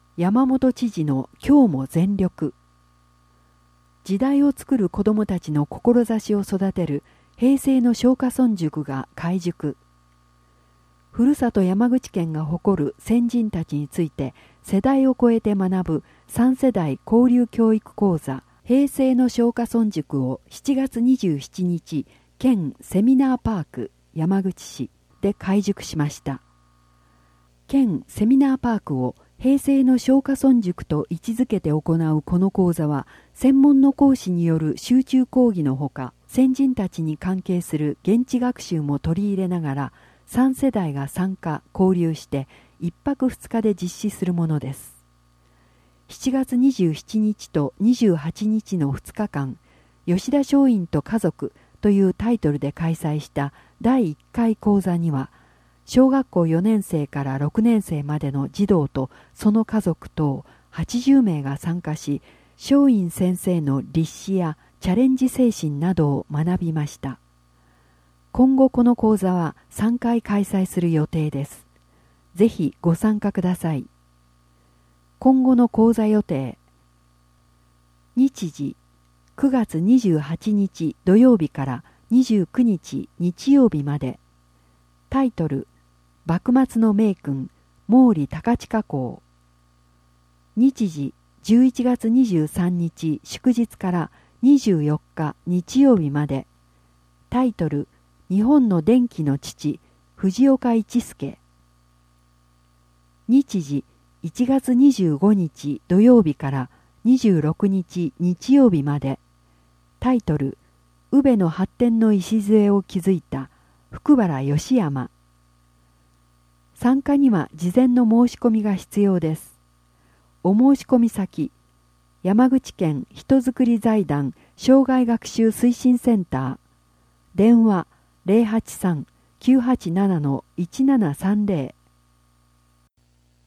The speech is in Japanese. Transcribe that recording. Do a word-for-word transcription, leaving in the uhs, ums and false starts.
山本知事の今日も全力。時代を作る子どもたちの志を育てる平成の松下村塾が開塾。ふるさと山口県が誇る先人たちについて世代を超えて学ぶさん世代交流教育講座平成の松下村塾をしちがつにじゅうしちにち県セミナーパーク山口市で開塾しました。県セミナーパークを平成の松下村塾と位置づけて行うこの講座は、専門の講師による集中講義のほか、先人たちに関係する現地学習も取り入れながら、さん世代が参加・交流していっぱくふつかで実施するものです。しちがつにじゅうしちにちとにじゅうはちにちのふつかかん、吉田松陰と家族というタイトルで開催しただいいっかい講座には、小学校よねんせいからろくねんせいまでの児童とその家族等はちじゅうめいが参加し、松陰先生の立志やチャレンジ精神などを学びました。今後この講座はさんかい開催する予定です。ぜひご参加ください。今後の講座予定。日時、くがつにじゅうはちにち土曜日からにじゅうくにち日曜日まで。タイトル、幕末の名君、毛利高近公。日時、じゅういちがつにじゅうさんにち祝日からにじゅうよっか日曜日まで。タイトル、日本の電気の父、藤岡一助。日時、いちがつにじゅうごにち土曜日からにじゅうろくにち日曜日まで。タイトル、宇部の発展の礎を築いた福原義山。参加には事前の申し込みが必要です。お申し込み先、山口県人づくり財団障害学習推進センター。電話 ゼロはちさん きゅうはちなな いちななさんゼロ